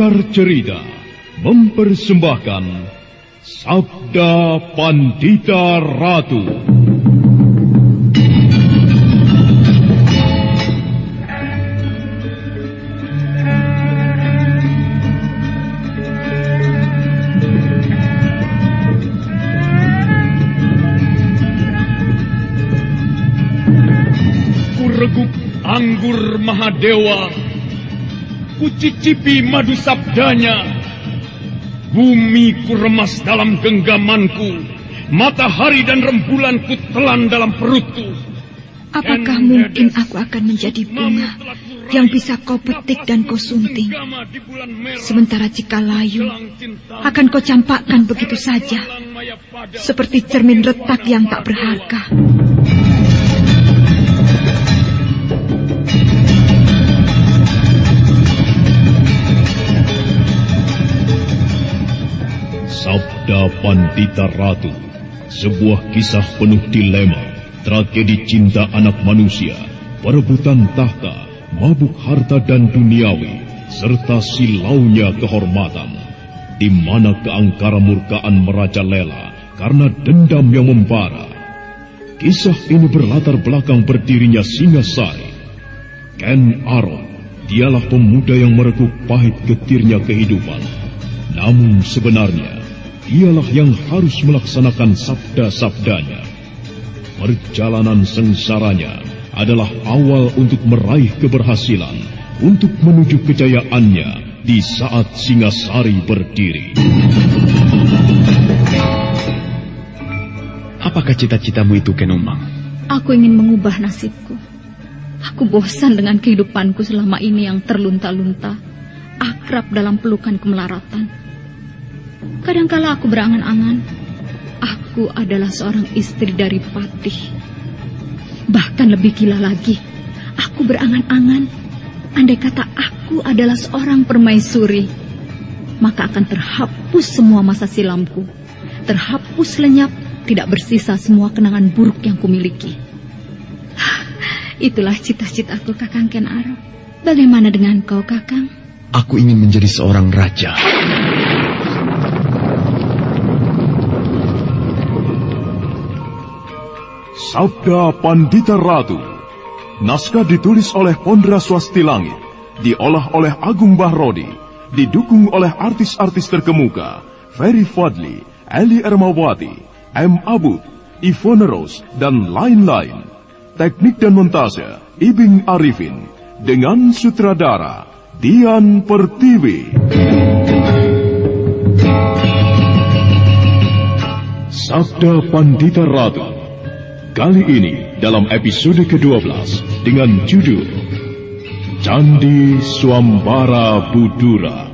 Sanggar Cerita mempersembahkan Sabda Pandita Ratu. Kureguk anggur Mahadewa, kucicipi madu sabdanya, bumi kuremas dalam genggamanku, matahari dan rembulan kutelan dalam perutku. Apakah mungkin aku akan menjadi bunga yang bisa kau petik dan kau sunting? Sementara jika layu, akan kau campakkan begitu saja, seperti cermin retak yang tak berharga. Sabda Pandita Ratu, sebuah kisah penuh dilema, tragedi cinta anak manusia, perebutan tahta, mabuk harta dan duniawi, serta silaunya kehormatan, di mana keangkara murkaan merajalela karena dendam yang membara. Kisah ini berlatar belakang berdirinya Singasari. Ken Arok, dialah pemuda yang merekuk pahit getirnya kehidupan. Namun sebenarnya, dialah yang harus melaksanakan sabda-sabdanya. Perjalanan sengsaranya adalah awal untuk meraih keberhasilan, untuk menuju kejayaannya di saat Singasari berdiri. Apakah cita-citamu itu, Ken Umang? Aku ingin mengubah nasibku. Aku bosan dengan kehidupanku selama ini yang terlunta-lunta, akrab dalam pelukan kemelaratan. Kadangkala aku berangan-angan, aku adalah seorang istri dari Patih. Bahkan lebih gila lagi, aku berangan-angan, andai kata aku adalah seorang permaisuri, maka akan terhapus semua masa silamku, terhapus lenyap, tidak bersisa semua kenangan buruk yang kumiliki. Itulah cita-citaku, Kakang Ken Arok. Bagaimana dengan kau, Kakang? Aku ingin menjadi seorang raja. Sabda Pandita Ratu. Naskah ditulis oleh Pondra Swasti Langit, diolah oleh Agung Bahrodi, didukung oleh artis-artis terkemuka Ferry Fadli, Eli Ermawati, M. Abud, Ivone Rose, dan lain-lain. Teknik dan montase Ibing Arifin, dengan sutradara Dian Pertiwi. Sabda Pandita Ratu. Kali ini dalam episode ke-12 dengan judul Candi Swambara Budura.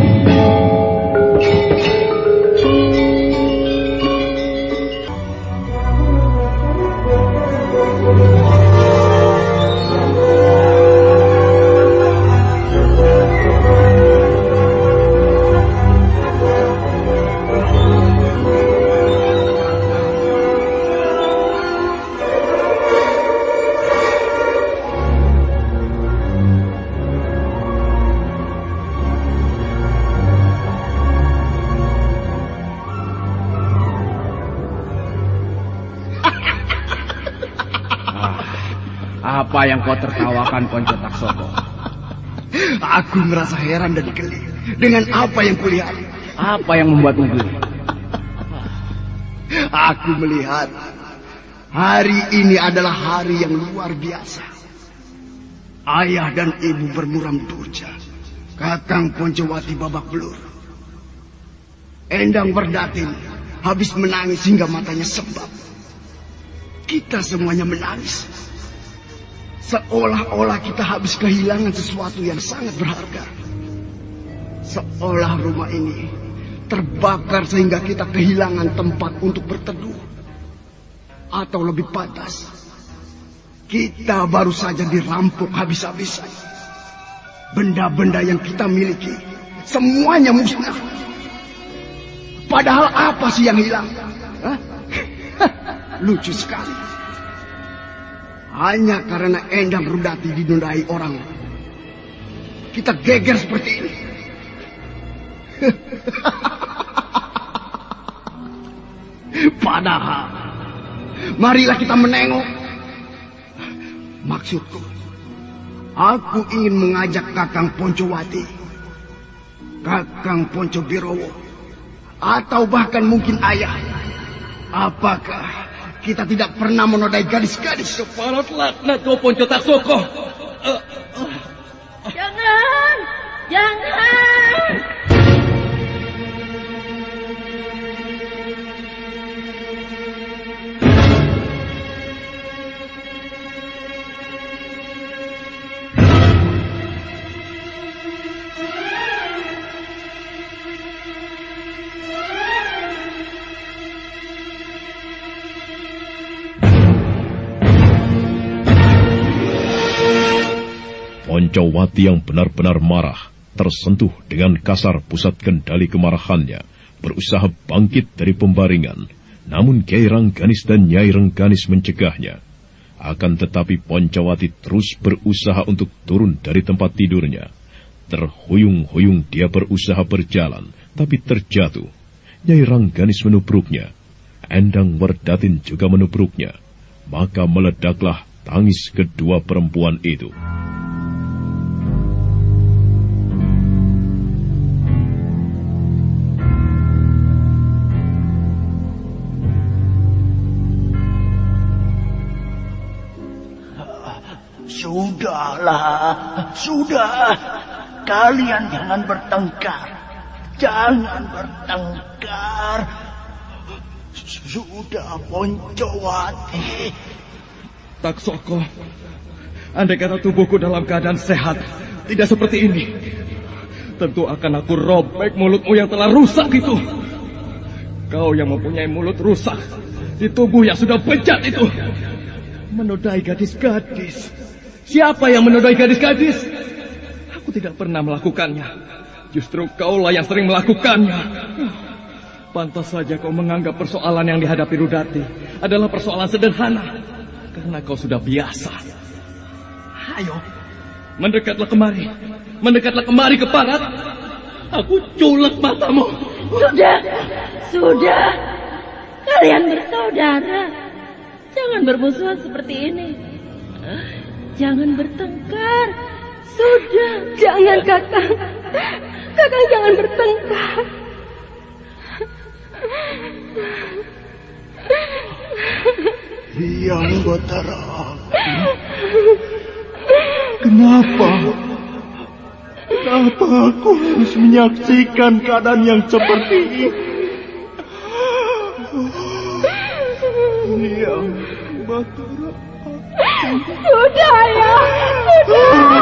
Apa yang kau tertawakan, Konco Taksoko? Aku merasa heran dan geli dengan apa yang kulihat. Apa yang membuatmu geli? Aku melihat hari ini adalah hari yang luar biasa. Ayah dan ibu bermuram durja, Kakang Poncowati babak belur. Endang Berdatin habis menangis hingga matanya sebab. Kita semuanya menangis. Seolah-olah kita habis kehilangan sesuatu yang sangat berharga. Seolah rumah ini terbakar sehingga kita kehilangan tempat untuk berteduh. Atau lebih pantas, kita baru saja dirampok habis-habisan. Benda-benda yang kita miliki semuanya musnah. Padahal apa sih yang hilang? Lucu sekali. Hanya karena Endang Rudati dinodai orang, kita geger seperti ini. Padahal, marilah kita menengok. Maksudku, aku ingin mengajak Kakang Poncowati, Kakang Poncobirowo, atau bahkan mungkin ayah. Apakah kita tidak pernah menodai gadis-gadis? Kepala laknat kau Ponco Taksoko. Jangan! Jangan! Poncowati yang benar-benar marah, tersentuh dengan kasar pusat kendali kemarahannya, berusaha bangkit dari pembaringan. Namun Kyai Rengganis dan Nyai Rengganis mencegahnya. Akan tetapi Poncowati terus berusaha untuk turun dari tempat tidurnya. Terhuyung-huyung dia berusaha berjalan, tapi terjatuh. Nyai Rengganis menubruknya. Endang Werdatin juga menubruknya. Maka meledaklah tangis kedua perempuan itu. Sudahlah, sudah. Kalian jangan bertengkar. Jangan bertengkar. Sudah, Poncowati. Taksoko, andai kata tubuhku dalam keadaan sehat, tidak seperti ini, tentu akan aku robek mulutmu yang telah rusak itu. Kau yang mempunyai mulut rusak di tubuh yang sudah bejat itu. Menodai gadis-gadis. Siapa yang menodai gadis-gadis? Aku tidak pernah melakukannya. Justru kaulah yang sering melakukannya. Pantas saja kau menganggap persoalan yang dihadapi Rudati adalah persoalan sederhana. Karena kau sudah biasa. Ayo, mendekatlah kemari. Mendekatlah kemari ke Parat. Aku culek matamu. Sudah. Kalian bersaudara. Jangan bermusuhan seperti ini. Jangan bertengkar. Sudah. Jangan, Kakang. Kakang jangan bertengkar. Yang Batara. Kenapa aku harus menyaksikan keadaan yang seperti ini? Yang Batara. Sudah ya. Sudah.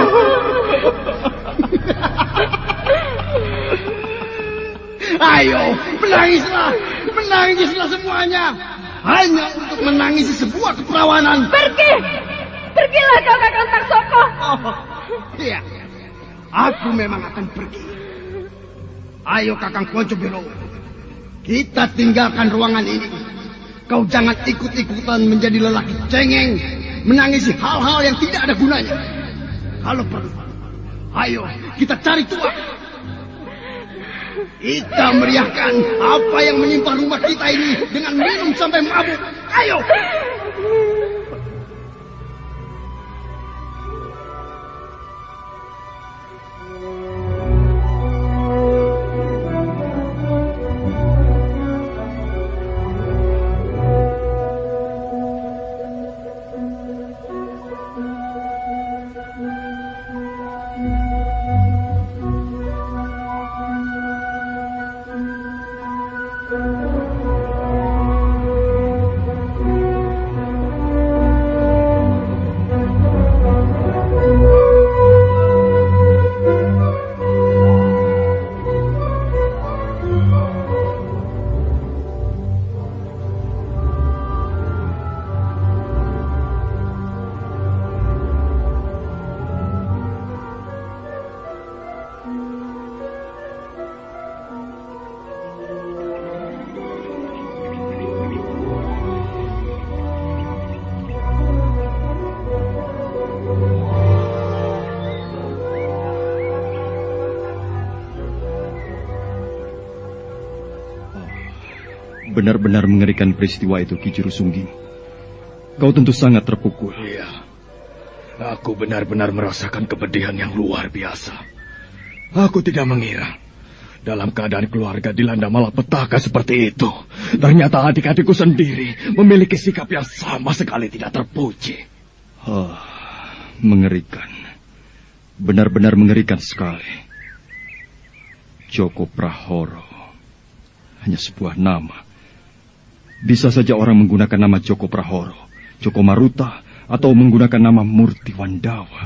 Ayo, menangislah semuanya. Hanya untuk menangisi sebuah keperawanan. Pergilah kau, Kakang Taksoko. Iya, aku memang akan pergi. Ayo Kakang Poncobirowo, kita tinggalkan ruangan ini. Kau jangan ikut-ikutan menjadi lelaki cengeng, menangisi hal-hal yang tidak ada gunanya. Kalau perlu, ayo kita cari tuak. Kita meriahkan apa yang menimpa rumah kita ini dengan minum sampai mabuk. Ayo! Benar-benar mengerikan peristiwa itu, Ki Juru Sungging. Kau tentu sangat terpukul. Iya. Aku benar-benar merasakan kepedihan yang luar biasa. Aku tidak mengira dalam keadaan keluarga dilanda malapetaka seperti itu, ternyata adik-adikku sendiri memiliki sikap yang sama sekali tidak terpuji. Mengerikan. Benar-benar mengerikan sekali. Joko Prahoro. Hanya sebuah nama. Bisa saja orang menggunakan nama Joko Prahoro, Joko Maruta, atau menggunakan nama Murti Wandawa.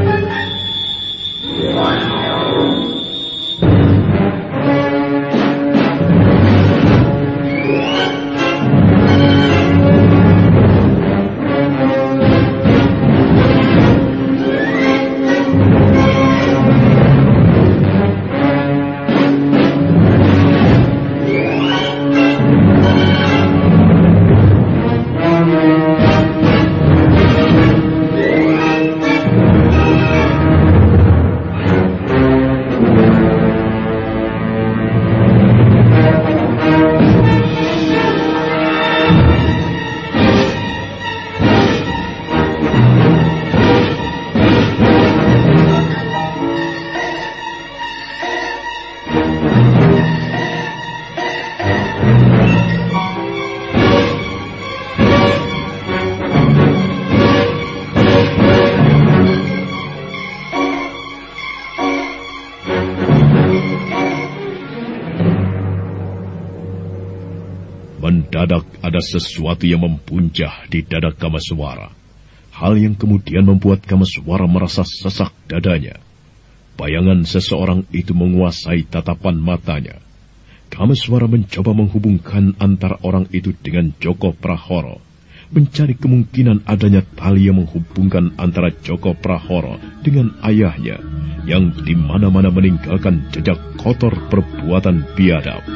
Mendadak ada sesuatu yang mempuncah di dada Kameswara. Hal yang kemudian membuat Kameswara merasa sesak dadanya. Bayangan seseorang itu menguasai tatapan matanya. Kameswara mencoba menghubungkan antara orang itu dengan Joko Prahoro, mencari kemungkinan adanya tali yang menghubungkan antara Joko Prahoro dengan ayahnya, yang di mana-mana meninggalkan jejak kotor perbuatan biadab.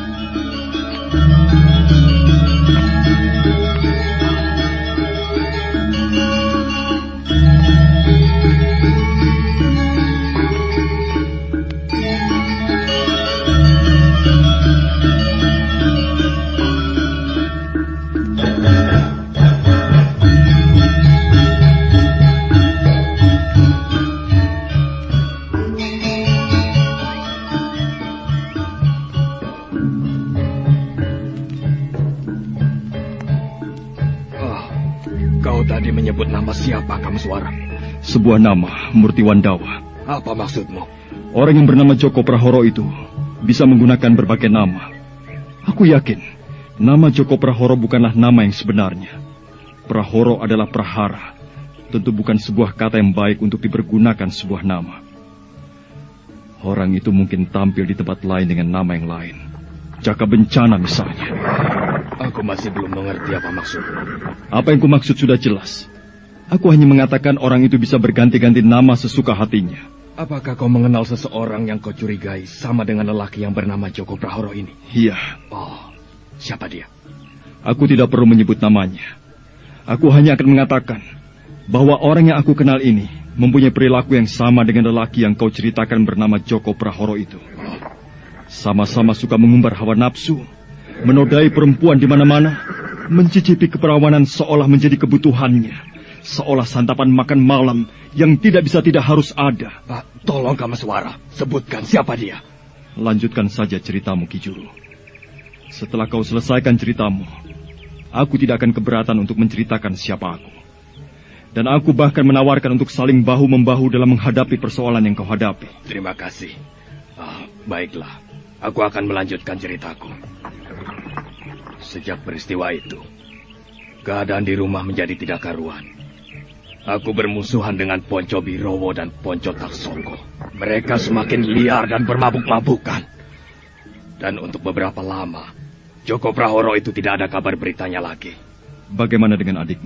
Tadi menyebut nama siapa, Kameswara? Sebuah nama, Murti Wandawa. Apa maksudmu? Orang yang bernama Joko Prahoro itu bisa menggunakan berbagai nama. Aku yakin, nama Joko Prahoro bukanlah nama yang sebenarnya. Prahoro adalah prahara. Tentu bukan sebuah kata yang baik untuk dipergunakan sebuah nama. Orang itu mungkin tampil di tempat lain dengan nama yang lain. Jaka Bencana misalnya. Aku masih belum mengerti apa maksudmu. Apa yang kumaksud sudah jelas. Aku hanya mengatakan orang itu bisa berganti-ganti nama sesuka hatinya. Apakah kau mengenal seseorang yang kau curigai sama dengan lelaki yang bernama Joko Prahoro ini? Iya. Oh, siapa dia? Aku tidak perlu menyebut namanya. Aku hanya akan mengatakan bahwa orang yang aku kenal ini mempunyai perilaku yang sama dengan lelaki yang kau ceritakan bernama Joko Prahoro itu. Sama-sama suka mengumbar hawa nafsu, menodai perempuan di mana-mana, mencicipi keperawanan seolah menjadi kebutuhannya, seolah santapan makan malam yang tidak bisa tidak harus ada. Tolong Kameswara, sebutkan siapa dia. Lanjutkan saja ceritamu, Ki Juru. Setelah kau selesaikan ceritamu, aku tidak akan keberatan untuk menceritakan siapa aku. Dan aku bahkan menawarkan untuk saling bahu-membahu dalam menghadapi persoalan yang kau hadapi. Terima kasih. Baiklah, aku akan melanjutkan ceritaku. Sejak peristiwa itu, keadaan di rumah menjadi tidak karuan. Aku bermusuhan dengan Ponco Birowo dan Ponco Taksoko. Mereka semakin liar dan bermabuk-mabukan. Dan untuk beberapa lama, Joko Prahoro itu tidak ada kabar beritanya lagi. Bagaimana dengan adikmu?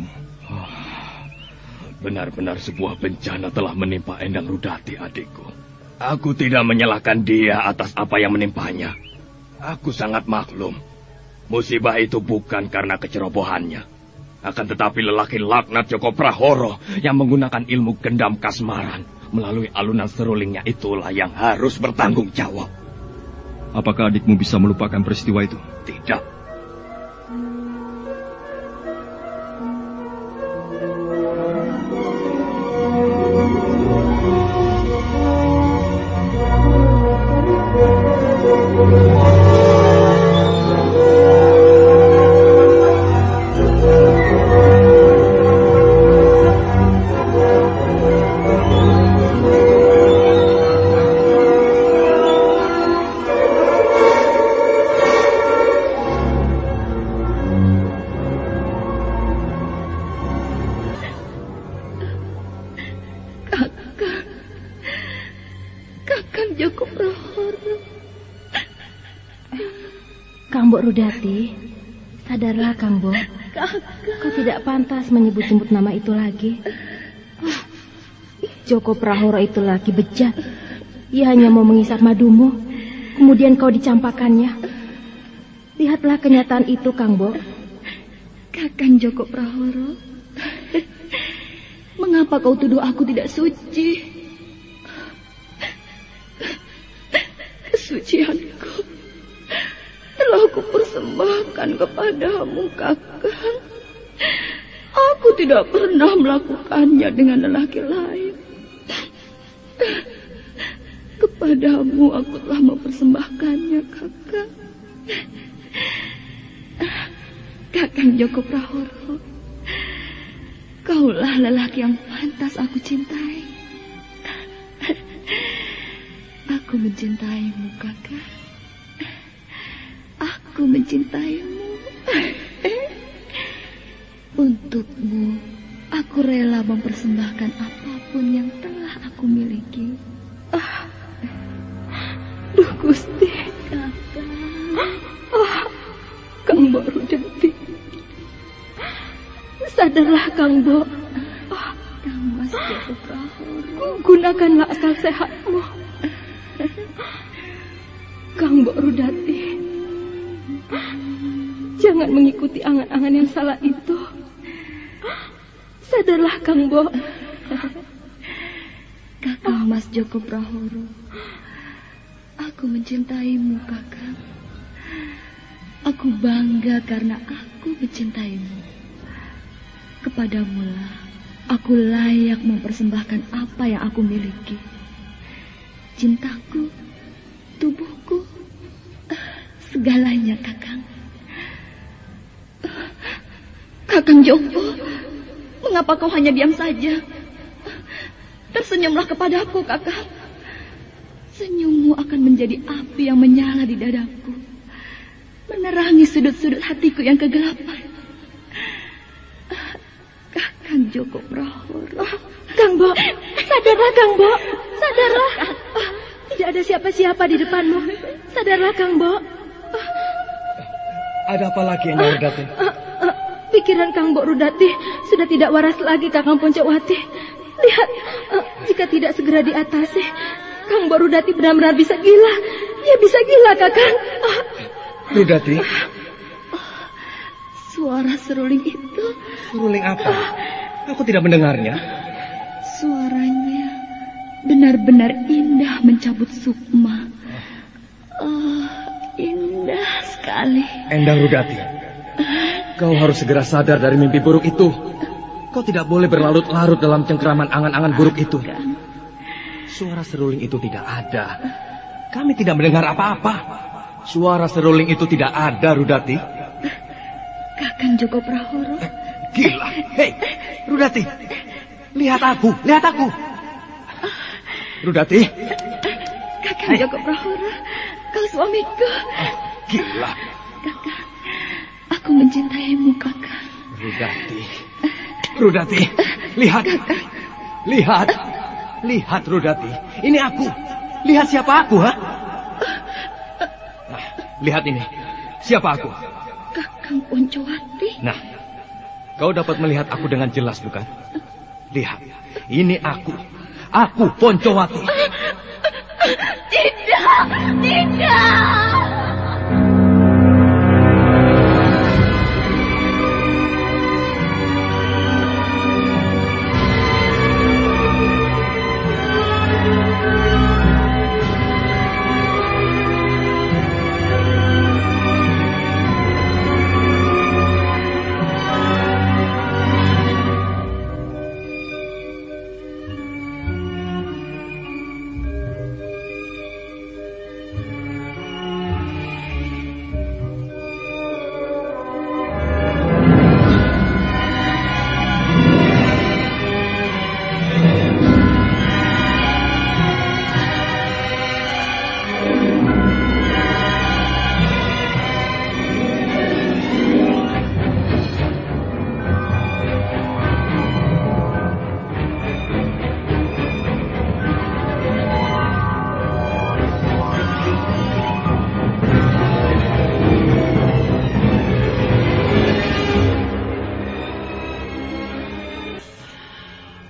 Benar-benar sebuah bencana telah menimpa Endang Rudati, adikku. Aku tidak menyalahkan dia atas apa yang menimpanya. Aku sangat maklum. Musibah itu bukan karena kecerobohannya. Akan tetapi lelaki laknat Joko Prahoro yang menggunakan ilmu gendam kasmaran melalui alunan serulingnya itulah yang harus bertanggung jawab. Apakah adikmu bisa melupakan peristiwa itu? Tidak. Rudati, sadarlah Kang Bo. Kau tidak pantas menyebut-nyebut nama itu lagi. Joko Prahoro itu lagi bejat. Ia hanya mau mengisap madumu, kemudian kau dicampakannya. Lihatlah kenyataan itu, Kang Bo. Kakang Joko Prahoro, mengapa kau tuduh aku tidak suci? Kesucianku telah aku persembahkan kepadamu, Kakang. Aku tidak pernah melakukannya dengan lelaki lain. Kepadamu aku telah mempersembahkannya, Kakang. Kakang Joko Prahoro, kaulah lelaki yang pantas aku cintai. Aku mencintaimu, Kakang. Aku mencintaimu. Untukmu, aku rela mempersembahkan apapun yang telah aku miliki. Duh Gusti, Kakang. Kang Bo Rudati. Sadarlah Kang Bo. Kang Mas Joko Prahoro, Gunakanlah akal sehatmu. Kang Bo Rudati, jangan mengikuti angan-angan yang salah itu. Sadarlah Kang Bo. Kakang Mas Joko Prahoro, aku mencintaimu, Kakang. Aku bangga karena aku mencintaimu. Kepadamulah aku layak mempersembahkan apa yang aku miliki. Cintaku, tubuhku, segalanya, Kakang. Kakang Joko, mengapa kau hanya diam saja? Tersenyumlah kepadaku, Kakang. Senyummu akan menjadi api yang menyala di dadaku, menerangi sudut-sudut hatiku yang kegelapan. Kakang Joko Prahoro. Kang Bo, sadarlah Kang Bo, sadarlah. Tidak ada siapa-siapa di depanmu. Sadarlah Kang Bo. Ada apa lagi, Endang Rudati? Pikiran Kang Bo Rudati sudah tidak waras lagi, Kakang Poncowati. Lihat, jika tidak segera diatasi, Kang Bo Rudati benar-benar bisa gila. Ia bisa gila, Kakang. Rudati? Suara seruling itu. Seruling apa? Aku tidak mendengarnya. Suaranya benar-benar indah mencabut sukma. Indah sekali. Endang Rudati, kau harus segera sadar dari mimpi buruk itu. Kau tidak boleh berlarut-larut dalam cengkeraman angan-angan buruk itu. Suara seruling itu tidak ada. Kami tidak mendengar apa-apa. Suara seruling itu tidak ada, Rudati. Kakang Joko Prahoro. Gila. Hei, Rudati. Lihat aku, lihat aku. Rudati. Kakang Joko Prahoro, kau suamiku. Gila. Kakang, aku mencintaimu, Kakang. Rudati. Rudati, lihat. Lihat. Lihat, Rudati. Ini aku. Lihat siapa aku, ha? Nah, lihat ini. Siapa aku? Kakang Poncowati. Nah, kau dapat melihat aku dengan jelas, bukan? Lihat, ini aku. Aku Poncowati. Tidak, tidak.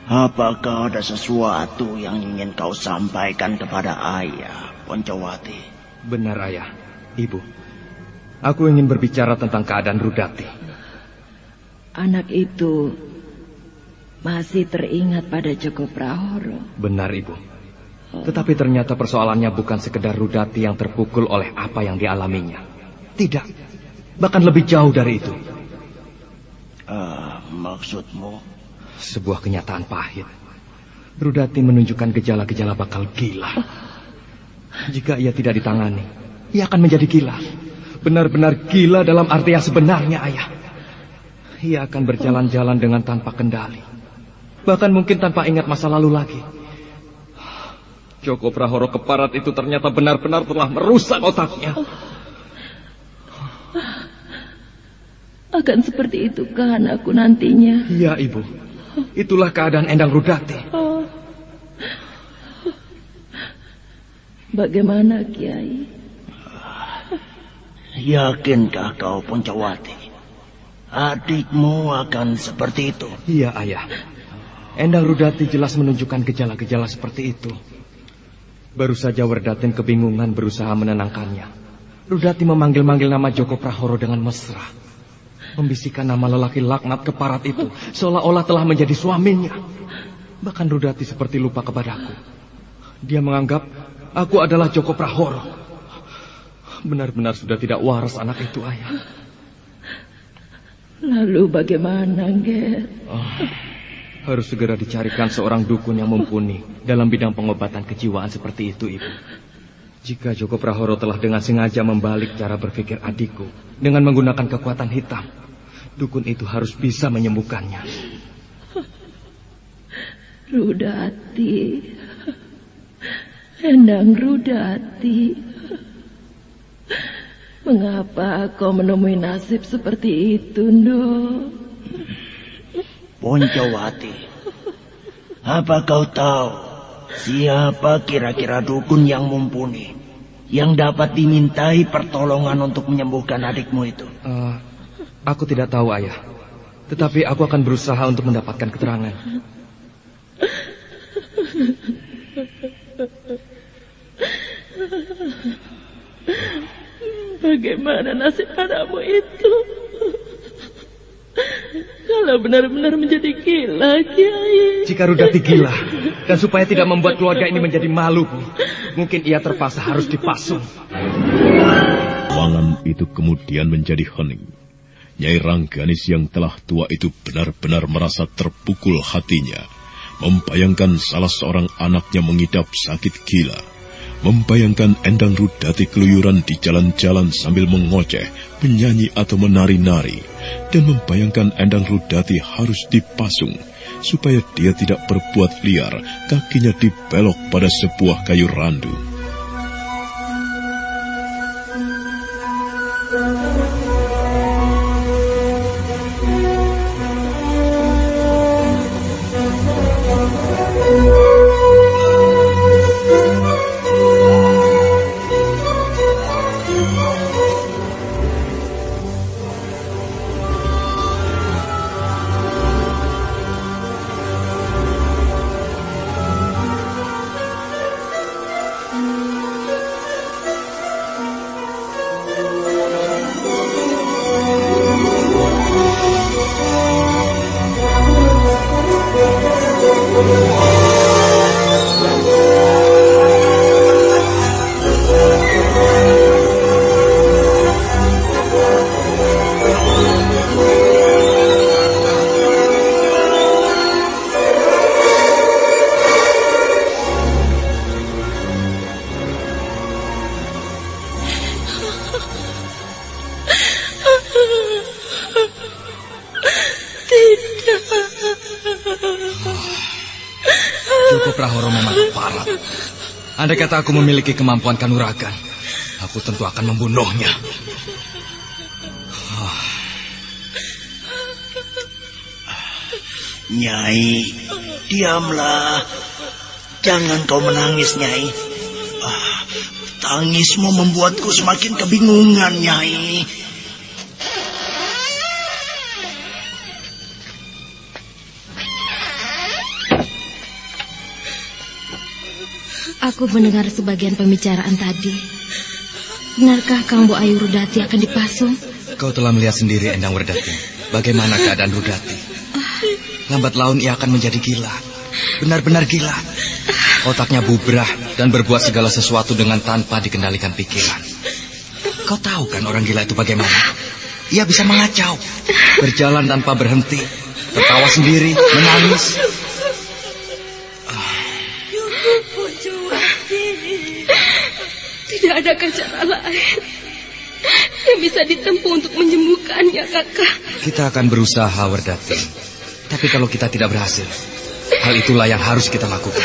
Apakah ada sesuatu yang ingin kau sampaikan kepada ayah, Poncowati? Benar, ayah. Ibu, aku ingin berbicara tentang keadaan Rudati. Anak itu masih teringat pada Joko Prahoro. Benar, Ibu. Tetapi ternyata persoalannya bukan sekedar Rudati yang terpukul oleh apa yang dialaminya. Tidak, bahkan lebih jauh dari itu. Maksudmu? Sebuah kenyataan pahit. Rudati menunjukkan gejala-gejala bakal gila. Jika ia tidak ditangani, ia akan menjadi gila. Benar-benar gila dalam arti yang sebenarnya, ayah. Ia akan berjalan-jalan dengan tanpa kendali. Bahkan mungkin tanpa ingat masa lalu lagi. Joko Prahoro Keparat itu ternyata benar-benar telah merusak otaknya. Akan seperti itu kan anakku nantinya? Iya, Ibu. Itulah keadaan Endang Rudati. Bagaimana, Kiai? Yakinkah kau, Poncowati? Adikmu akan seperti itu? Iya, ayah. Endang Rudati jelas menunjukkan gejala-gejala seperti itu. Baru saja Werdatin kebingungan berusaha menenangkannya. Rudati memanggil-manggil nama Joko Prahoro dengan mesra. Membisikkan nama lelaki laknat Keparat itu seolah-olah telah menjadi suaminya. Bahkan Rudati seperti lupa kepadaku. Dia menganggap aku adalah Joko Prahoro. Benar-benar sudah tidak waras anak itu, ayah. Lalu bagaimana, Ger? Harus segera dicarikan seorang dukun yang mumpuni dalam bidang pengobatan kejiwaan seperti itu, Ibu. Jika Joko Prahoro telah dengan sengaja membalik cara berpikir adikku dengan menggunakan kekuatan hitam, dukun itu harus bisa menyembuhkannya. Rudati, Endang Rudati, mengapa kau menemui nasib seperti itu, Ndok? Poncowati, apa kau tahu siapa kira-kira dukun yang mumpuni yang dapat dimintai pertolongan untuk menyembuhkan adikmu itu? Aku tidak tahu, ayah. Tetapi aku akan berusaha untuk mendapatkan keterangan. Bagaimana nasib anakmu itu? Kalau benar-benar menjadi gila, Kiai. Jika Rudati gila, dan supaya tidak membuat keluarga ini menjadi malu, Bu, mungkin ia terpaksa harus dipasung. Ruangan itu kemudian menjadi hening. Nyai Rangganis yang telah tua itu benar-benar merasa terpukul hatinya. Membayangkan salah seorang anaknya mengidap sakit gila. Membayangkan Endang Rudati keluyuran di jalan-jalan sambil mengoceh, menyanyi atau menari-nari. Dan membayangkan Endang Rudati harus dipasung, supaya dia tidak berbuat liar, kakinya dibelok pada sebuah kayu randu. Andai kata aku memiliki kemampuan kanuragan, aku tentu akan membunuhnya. Nyai, diamlah. Jangan kau menangis, Nyai. Tangismu membuatku semakin kebingungan, Nyai. Aku mendengar sebagian pembicaraan tadi. Benarkah Kang Mbok Ayu Rudati akan dipasung? Kau telah melihat sendiri, Endang Werdati, bagaimana keadaan Rudati. Lambat laun ia akan menjadi gila. Benar-benar gila. Otaknya bubrah dan berbuat segala sesuatu dengan tanpa dikendalikan pikiran. Kau tahu kan orang gila itu bagaimana? Ia bisa mengacau, berjalan tanpa berhenti, tertawa sendiri, menangis. Tidak adakah cara lain yang bisa ditempuh untuk menyembuhkannya, Kakak? Kita akan berusaha, Werdati. Tapi kalau kita tidak berhasil, hal itulah yang harus kita lakukan.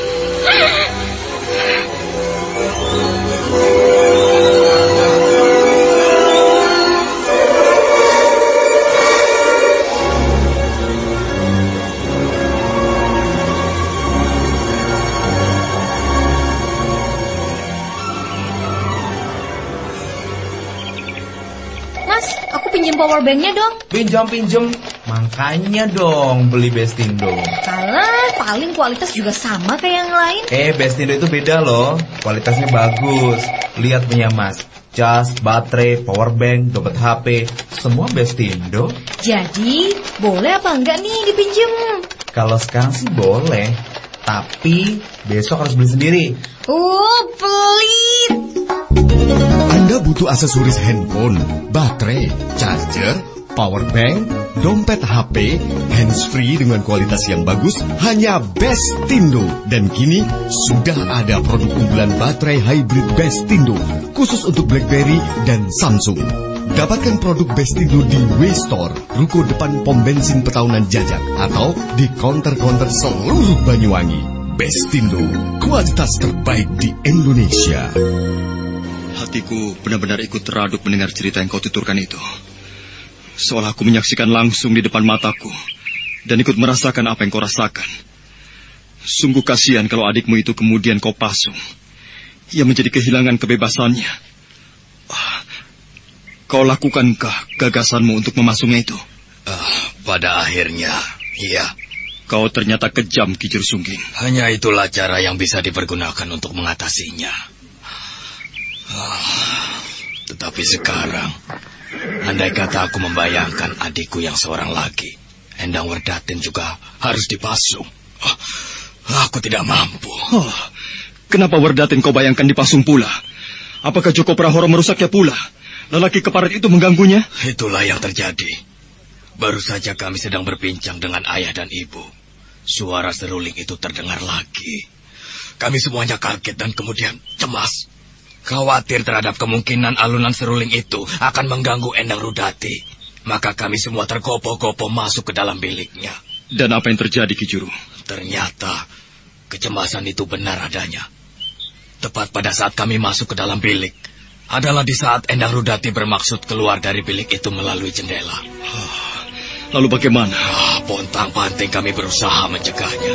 Power banknya dong. Pinjam. Makanya dong beli Bestindo. Kalah, paling kualitas juga sama kayak yang lain. Bestindo itu beda loh. Kualitasnya bagus. Lihat punya Mas. Cas, baterai, power bank, dompet HP, semua Bestindo. Jadi, boleh apa enggak nih dipinjem? Kalau sekarang sih boleh. Tapi besok harus beli sendiri. Pelit. Anda butuh aksesoris handphone, baterai, charger, power bank, dompet HP, handsfree dengan kualitas yang bagus, hanya Bestindo. Dan kini sudah ada produk unggulan baterai hybrid Bestindo khusus untuk BlackBerry dan Samsung. Dapatkan produk Bestindo di W-Store, ruko depan pom bensin Petaunan Jajak, atau di counter-counter seluruh Banyuwangi. Bestindo, kualitas terbaik di Indonesia. Hatiku benar-benar ikut teraduk mendengar cerita yang kau tuturkan itu. Seolah aku menyaksikan langsung di depan mataku dan ikut merasakan apa yang kau rasakan. Sungguh kasihan kalau adikmu itu kemudian kau pasung. Ia menjadi kehilangan kebebasannya. Kau lakukankah gagasanmu untuk memasungnya itu? Pada akhirnya, iya. Kau ternyata kejam, Ki Jursungging. Hanya itulah cara yang bisa dipergunakan untuk mengatasinya. Tetapi sekarang, andai kata aku membayangkan adikku yang seorang lagi, Endang Werdatin juga harus dipasung. Aku tidak mampu. Kenapa Werdatin kau bayangkan dipasung pula? Apakah Joko Prahoro merusaknya pula? Lelaki keparat itu mengganggunya? Itulah yang terjadi. Baru saja kami sedang berbincang dengan ayah dan ibu. Suara seruling itu terdengar lagi. Kami semuanya kaget dan kemudian cemas. Khawatir terhadap kemungkinan alunan seruling itu akan mengganggu Endang Rudati. Maka kami semua tergopoh-gopoh masuk ke dalam biliknya. Dan apa yang terjadi, Ki Juru? Ternyata kecemasan itu benar adanya. Tepat pada saat kami masuk ke dalam bilik, adalah di saat Endang Rudati bermaksud keluar dari bilik itu melalui jendela. Lalu bagaimana? Pontang-panting kami berusaha mencegahnya.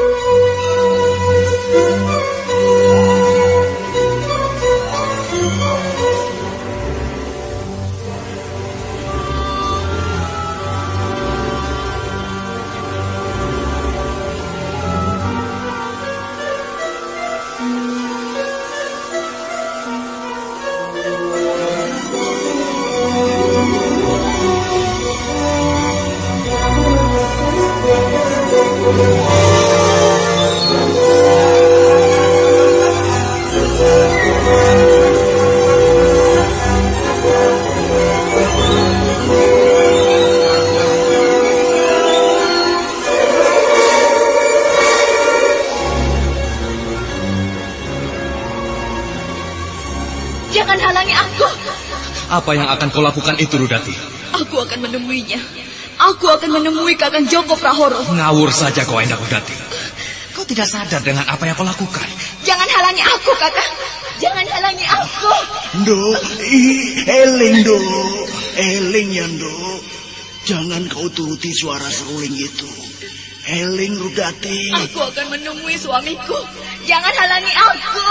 Jangan halangi aku. Apa yang akan kau lakukan itu, Rudati? Aku akan menemuinya. Aku akan menemui Kakang Joko Prahoro. Ngawur saja kau, Endang Rudati. Kau tidak sadar dengan apa yang kau lakukan. Jangan halangi aku, Kakang. Jangan halangi aku. Nduk, eling, Nduk. Eling ya, Nduk. Jangan kau turuti suara seruling itu. Eling, Rudati. Aku akan menemui suamiku. Jangan halangi aku.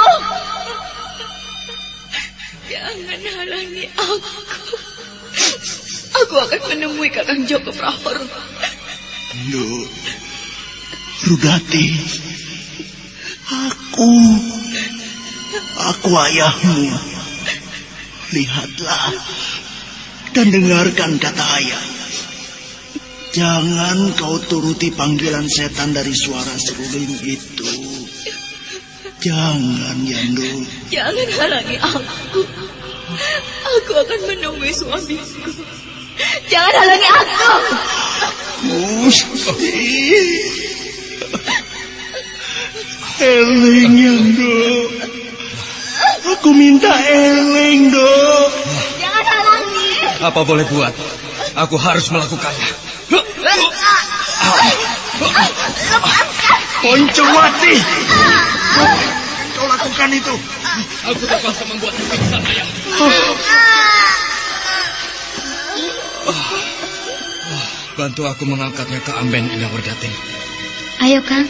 Jangan halangi aku. Aku akan menemui Kakang Joko Prahoro. Nduk, Rudati, Aku ayahmu. Lihatlah dan dengarkan kata ayah. Jangan kau turuti panggilan setan dari suara seruling itu. Jangan, Yando. Jangan halangi aku. Aku akan menemui suamiku. Jangan halangi aku. Gusti. Eling, Yando. Aku minta eling, Dok. Jangan halangi. Apa boleh buat? Aku harus melakukannya. Poncowati. Kau lakukan itu. Aku terpaksa membuat pingsan, ayah. Bantu aku mengangkatnya ke amben Endang Werdatin. Ayo, Kang.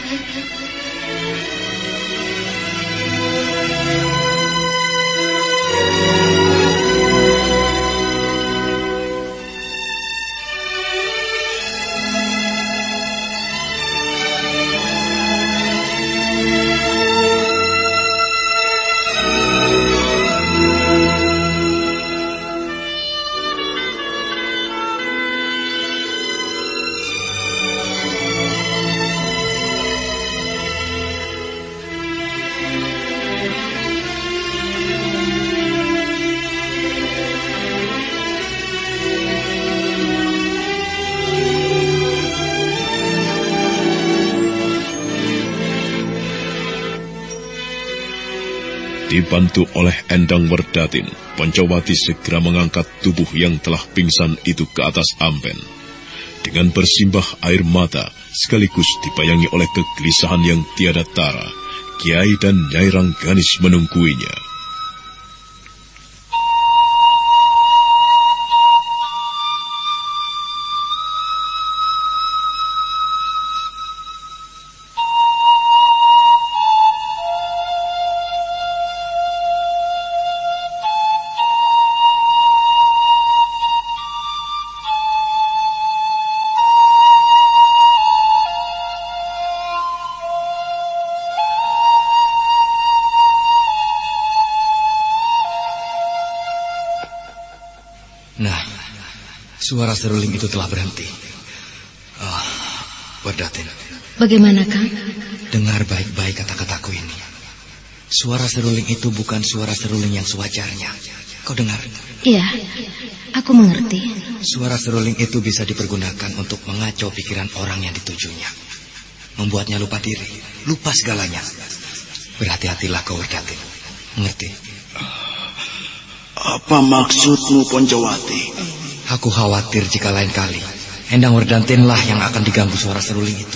Dibantu oleh Endang Werdatin, Poncowati segera mengangkat tubuh yang telah pingsan itu ke atas amben. Dengan bersimbah air mata, sekaligus dibayangi oleh kegelisahan yang tiada tara, Kiai dan Nyai Rengganis menungguinya. Suara seruling itu telah berhenti. Werdatin. Bagaimana, Kang? Dengar baik-baik kata-kataku ini. Suara seruling itu bukan suara seruling yang sewajarnya. Kau dengar? Iya, aku mengerti. Suara seruling itu bisa dipergunakan untuk mengacau pikiran orang yang ditujunya. Membuatnya lupa diri, lupa segalanya. Berhati-hatilah kau, Werdatin. Mengerti? Apa maksudmu, Poncowati? Aku khawatir jika lain kali Endang Werdatinlah yang akan diganggu suara seruling itu.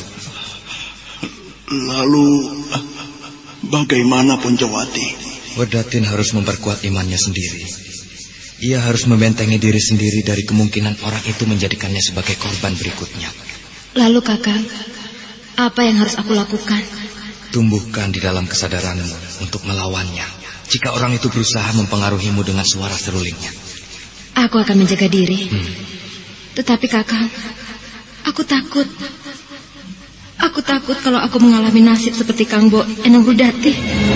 Lalu bagaimana, Poncowati? Werdatin harus memperkuat imannya sendiri. Ia harus membentengi diri sendiri dari kemungkinan orang itu menjadikannya sebagai korban berikutnya. Lalu, Kakang, apa yang harus aku lakukan? Tumbuhkan di dalam kesadaranmu untuk melawannya jika orang itu berusaha mempengaruhimu dengan suara serulingnya. Aku akan menjaga diri. Tetapi Kakang, aku takut. Aku takut kalau aku mengalami nasib seperti Kang Bo Endang Rudati.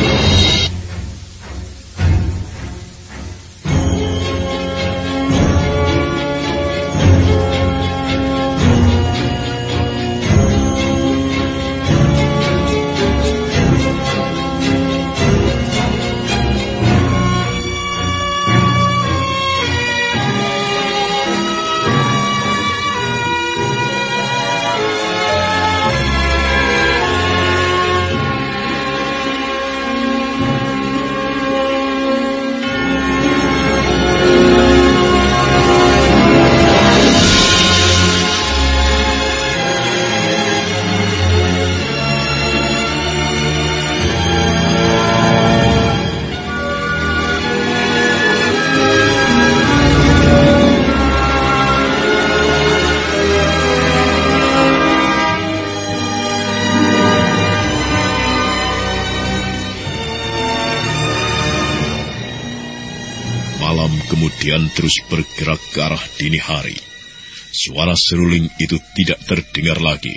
Kemudian terus bergerak ke arah dini hari. Suara seruling itu tidak terdengar lagi.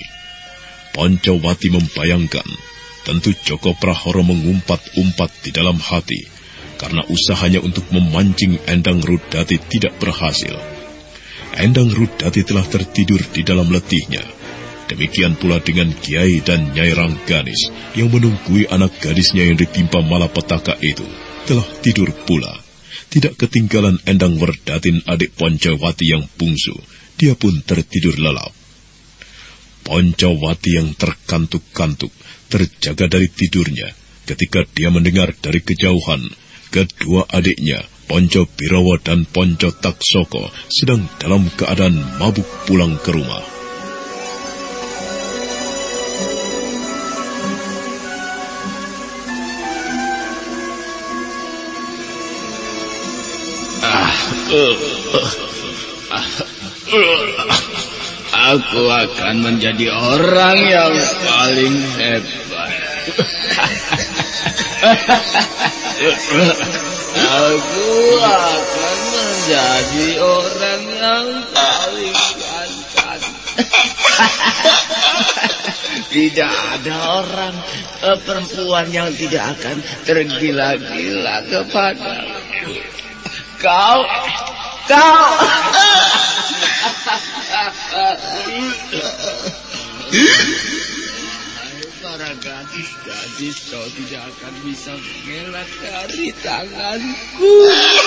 Poncowati membayangkan, tentu Joko Prahoro mengumpat-umpat di dalam hati karena usahanya untuk memancing Endang Rudati tidak berhasil. Endang Rudati telah tertidur di dalam letihnya. Demikian pula dengan Kiai dan Nyai Rangganis yang menunggui anak gadisnya yang ditimpa malapetaka itu telah tidur pula. Tidak ketinggalan Endang Werdatin adik Poncowati yang bungsu, dia pun tertidur lelap. Poncowati yang terkantuk-kantuk terjaga dari tidurnya ketika dia mendengar dari kejauhan kedua adiknya, Ponco Birawa dan Ponco Taksoko, sedang dalam keadaan mabuk pulang ke rumah. Aku akan menjadi orang yang paling hebat. Aku akan menjadi orang yang paling ganteng. Tidak ada orang perempuan yang tidak akan tergila-gila kepadaku. Kau para gadis-gadis, kau tidak akan bisa mengelak dari tanganku.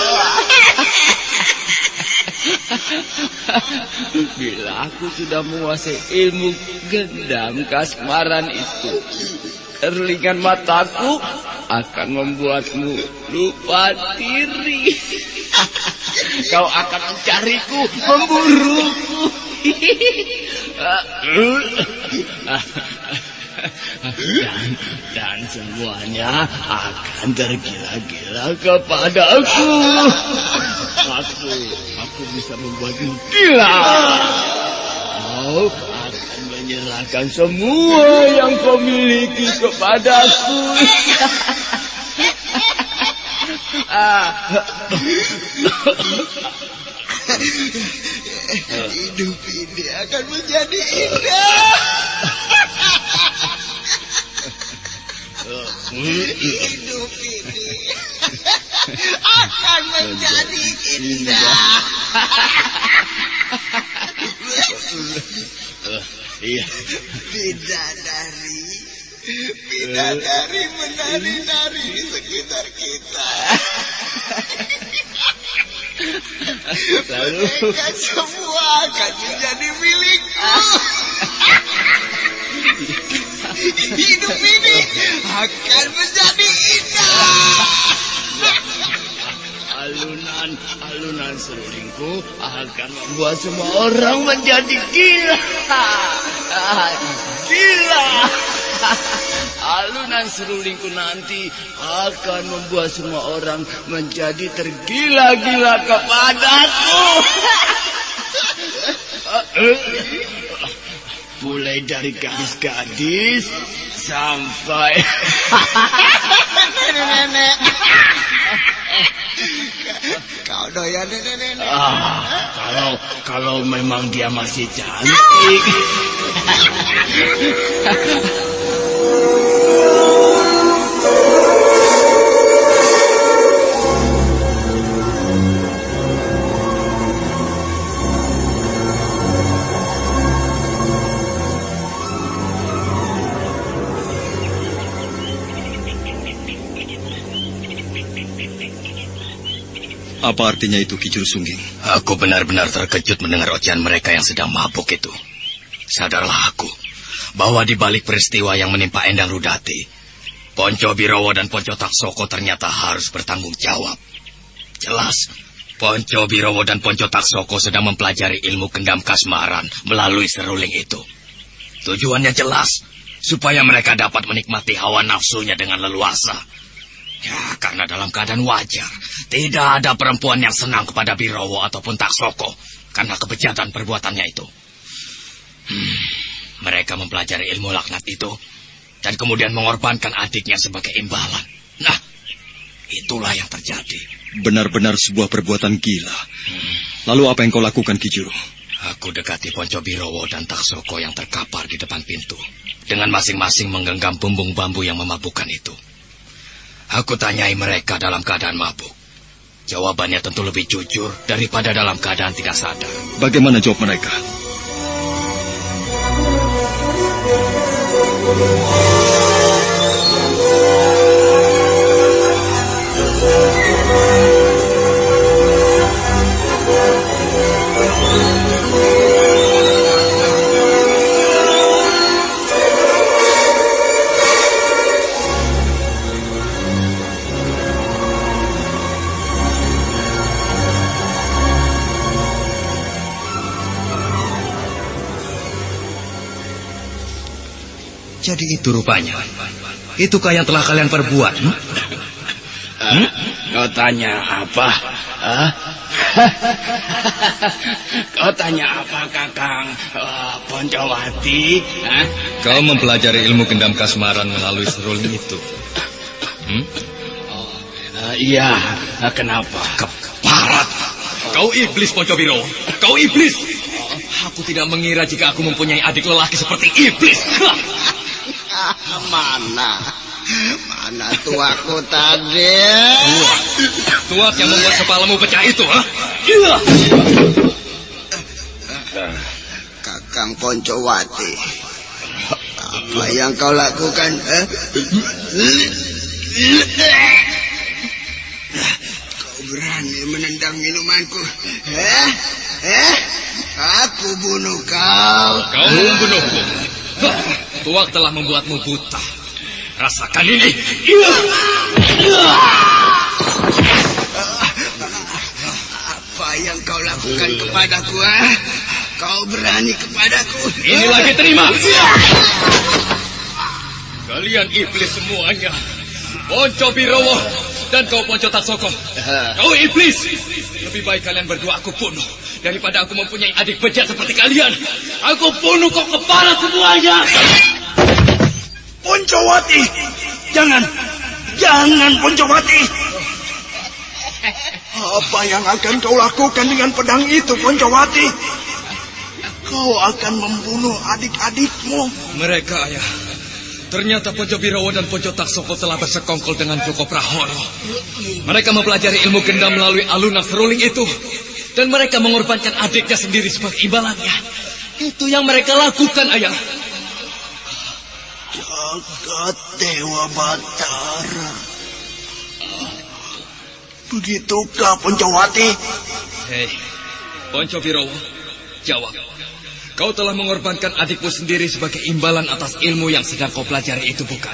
Bila aku sudah menguasai ilmu gendam kasmaran itu, kerlingan mataku akan membuatmu lupa diri. Kau akan mencariku, memburuku. Dan semuanya akan tergila-gila kepadaku. Aku bisa membuatmu gila. Kau akan menyerahkan semua yang kau miliki kepadaku. Hidup ini akan menjadi indah. Hidup ini akan menjadi indah. Bidadari menari-nari di sekitar kita. Mereka semua akan menjadi milikku. Hidup ini akan menjadi indah. Alunan serulingku akan membuat semua orang menjadi gila. Gila. Alunan serulingku nanti akan membuat semua orang menjadi tergila-gila kepadaku. Mulai dari gadis-gadis sampai nenek-nenek. Kau doyan nenek-nenek? Kalau memang dia masih cantik. Apa artinya itu, Ki Juru-Sungging? Aku benar-benar terkejut mendengar ocehan mereka yang sedang mabuk itu. Sadarlah aku bahwa di balik peristiwa yang menimpa Endang Rudati, Ponco Birawa dan Ponco Taksoko ternyata harus bertanggung jawab. Jelas, Ponco Birawa dan Ponco Taksoko sedang mempelajari ilmu gendam kasmaran melalui seruling itu. Tujuannya jelas, supaya mereka dapat menikmati hawa nafsunya dengan leluasa. Ya, karena dalam keadaan wajar, tidak ada perempuan yang senang kepada Birawa ataupun Taksoko karena kebejatan perbuatannya itu. Mereka mempelajari ilmu laknat itu dan kemudian mengorbankan adiknya sebagai imbalan. Nah, itulah yang terjadi. Benar-benar sebuah perbuatan gila. Lalu apa yang kau lakukan, Ki Juru? Aku dekati Ponco Birawa dan Taksoko yang terkapar di depan pintu dengan masing-masing menggenggam bumbung bambu yang memabukkan itu. Aku tanyai mereka dalam keadaan mabuk. Jawabannya tentu lebih jujur daripada dalam keadaan tidak sadar. Bagaimana jawab mereka? Jadi itu rupanya. Itukah yang telah kalian perbuat? Kau tanya apa? Kau tanya apa, Kakang Poncowati? Kau mempelajari ilmu gendam kasmaran melalui seruling itu. Iya, kenapa? Keparat! Kau iblis, Poncobiro. Kau iblis! Aku tidak mengira jika aku mempunyai adik lelaki seperti iblis. Mana tuaku tadi? Tuak yang membuat kepalamu pecah itu, ha? Kakang Poncowati, apa yang kau lakukan? Kau berani menendang minumanku? Aku bunuh kau. Kau membunuhku. Tuak telah membuatmu buta. Rasakan ini. Apa yang kau lakukan kepadaku? Kau berani kepadaku? Ini lagi terima. Kalian iblis semuanya. Poncobirowo dan kau Ponco Taksoko. Kau iblis. Lebih baik kalian berdua aku bunuh daripada aku mempunyai adik bejat seperti kalian. Aku bunuh kau kepala semuanya. Poncowati, jangan Poncowati. Apa yang akan kau lakukan dengan pedang itu, Poncowati? Kau akan membunuh adik-adikmu. Mereka, ayah. Ternyata Poncobirowo dan Ponco Taksoko telah bersekongkol dengan Joko Prahoro. Mereka mempelajari ilmu gendam melalui alunan seruling itu. Dan mereka mengorbankan adiknya sendiri sebagai imbalannya. Itu yang mereka lakukan, ayah. Jagat Dewa Batara. Begitukah, Poncowati? Hei, Poncobirowo, jawab. Kau telah mengorbankan adikmu sendiri sebagai imbalan atas ilmu yang sedang kau pelajari itu, bukan?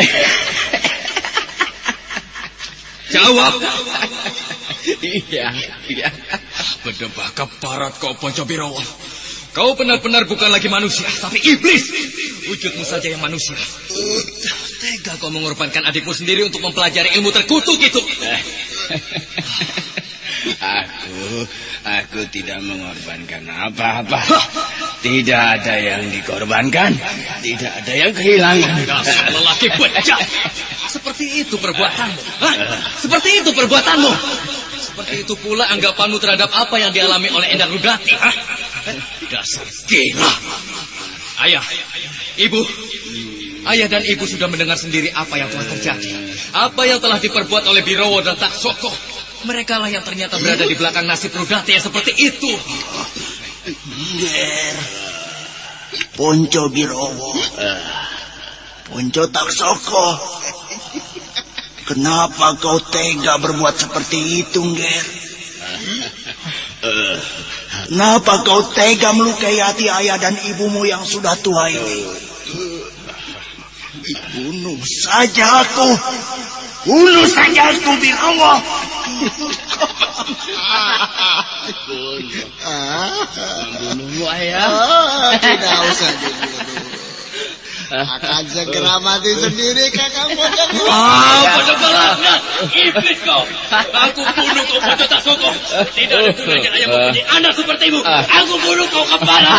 Jawab. Iya. Berdebah keparat kau, Poncobirowo. Kau benar-benar bukan lagi manusia, tapi iblis. Wujudmu saja yang manusia. Tega kau mengorbankan adikmu sendiri untuk mempelajari ilmu terkutuk itu. Aku tidak mengorbankan apa-apa. Tidak ada yang dikorbankan. Tidak ada yang kehilangan. Dasar lelaki bejat. Seperti itu perbuatanmu. Seperti itu perbuatanmu. Seperti itu pula anggapanmu terhadap apa yang dialami oleh Endang Rudati. Dasar gila. Ayah, ibu. Ayah dan ibu sudah mendengar sendiri apa yang telah terjadi. Apa yang telah diperbuat oleh Birowo dan Taksoko. Mereka lah yang ternyata berada di belakang nasib Rudati yang seperti itu. Nger, Poncobirowo, Ponco Taksoko, kenapa kau tega berbuat seperti itu, Nger? Kenapa kau tega melukai hati ayah dan ibumu yang sudah tua ini? Bunuh saja aku. Bunuh saja aku, Birowo. Membunuhmu, ayah. Tidak usah dibunuh. Akan segera mati sendiri, Kakang Poncobiro. Pada balaknya, iblis kau. Aku bunuh kau, Ponco Taksoko. Tidak ada gunanya ayah mempunyai anak sepertimu. Aku bunuh kau kepala.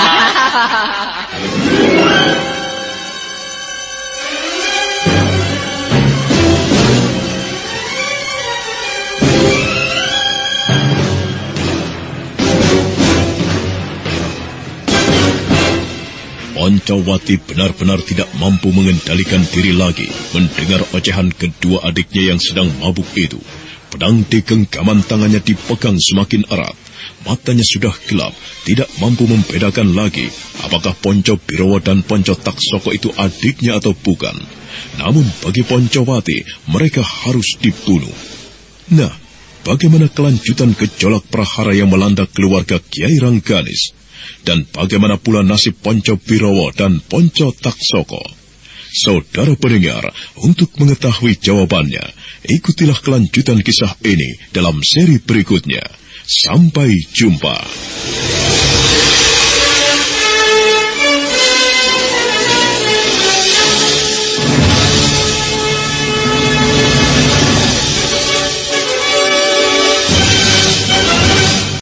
Poncowati benar-benar tidak mampu mengendalikan diri lagi mendengar ocehan kedua adiknya yang sedang mabuk itu. Pedang di genggaman tangannya dipegang semakin erat. Matanya sudah gelap, tidak mampu membedakan lagi apakah Ponco Birowo dan Ponco Taksoko itu adiknya atau bukan. Namun bagi Poncowati, mereka harus dibunuh. Nah, bagaimana kelanjutan gejolak prahara yang melanda keluarga Kiai Rengganis? Dan bagaimana pula nasib Ponco Birowo dan Ponco Taksoko? Saudara pendengar, untuk mengetahui jawabannya, ikutilah kelanjutan kisah ini dalam seri berikutnya. Sampai jumpa.